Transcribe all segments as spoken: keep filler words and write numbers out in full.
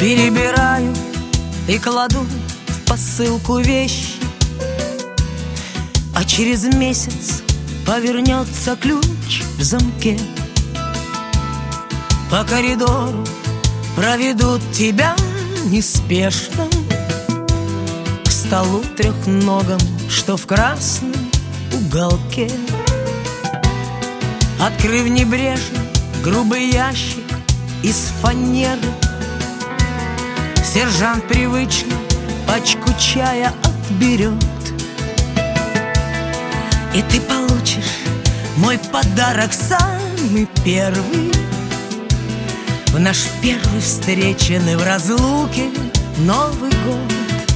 Перебираю и кладу в посылку вещи, а через месяц повернется ключ в замке. По коридору проведут тебя неспешно к столу трехногому, что в красном уголке. Открыв небрежно грубый ящик из фанеры, сержант привычно пачку чая отберет. И ты получишь мой подарок самый первый, в наш первый встреченный в разлуке Новый год.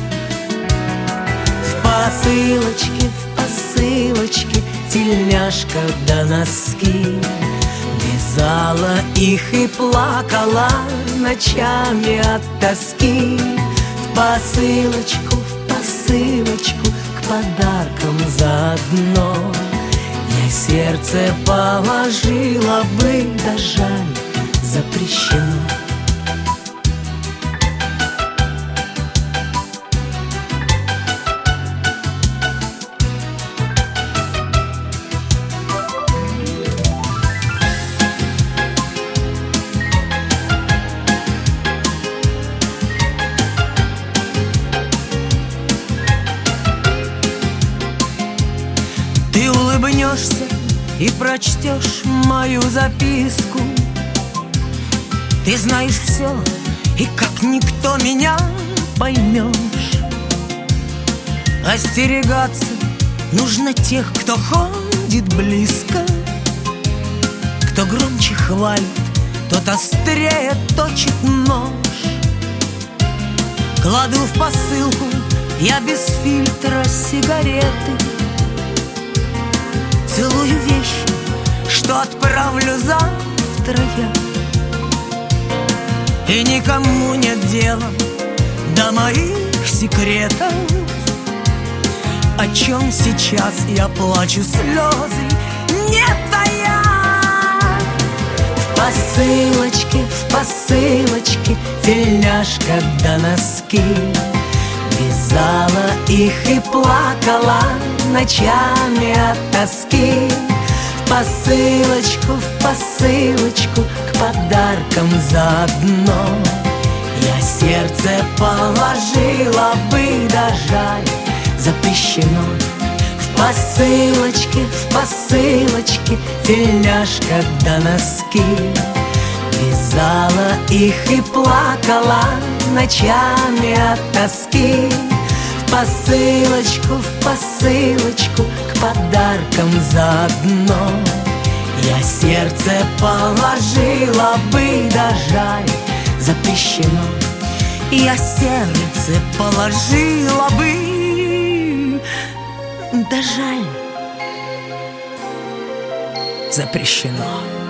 В посылочке, в посылочке тельняшка да носки, вязала их и плакала ночами от тоски. В посылочку, в посылочку к подаркам заодно я сердце положила бы, да жаль, запрещено. Ты улыбнешься и прочтешь мою записку. Ты знаешь все, и как никто меня поймешь. Остерегаться нужно тех, кто ходит близко, кто громче хвалит, тот острее точит нож. Кладу в посылку я без фильтра сигареты, целую вещи, что отправлю завтра я. И никому нет дела до моих секретов, о чем сейчас я плачу слезы не тая. В посылочке, в посылочке тельняшка да носки, вязала их и плакала ночами от тоски. В посылочку, в посылочку к подаркам заодно я сердце положила бы, да жаль, запрещено. В посылочке, в посылочке тельняшка да носки, вязала их и плакала ночами от тоски. В посылочку, в посылочку к подаркам заодно я сердце положила бы, да жаль, запрещено. Я сердце положила бы, да жаль, запрещено.